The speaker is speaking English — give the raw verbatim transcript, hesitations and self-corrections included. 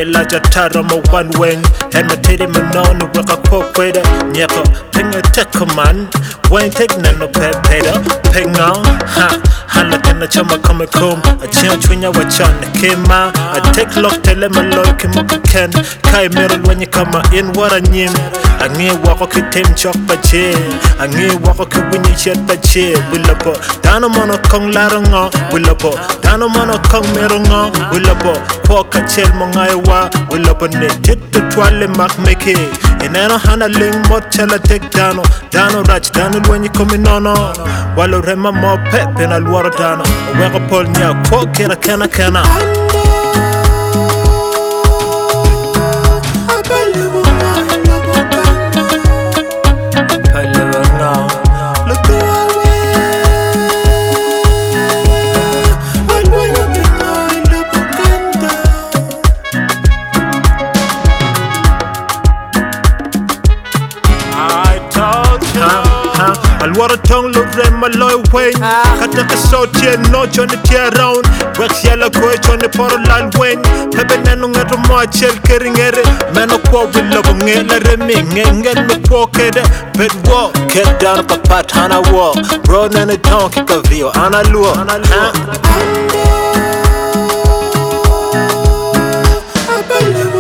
la jatara mo one wing and my titty me no no work a quote with it nyako ping a tech command when take no pet pedo ping on ha hala kana chama come come a chin twinya wachon kema I take lock tell him a look him ken kai meron when you come in what a nyim I need walk a kitim chok pa che I need walk a win you chet pa che will up down on a kong larongo will up down on a kong merongo will up poka chel mongaiwa will up ne tit to twale mak make and I don't hana ling mot chala take down down rach down when you come in on while rema mo pep and I'll water down we go pull nya ko kera kana kana Alwara tong lo rema loy way kata ka so tie no chone tie round wax yala ko chone poro lan wen pebe nanu ngato mo chel keringere meno ko billo ngela remi ngel me ko kede bed wo get down papa tana wo bro nane ton ki ka vio ana luo ana luo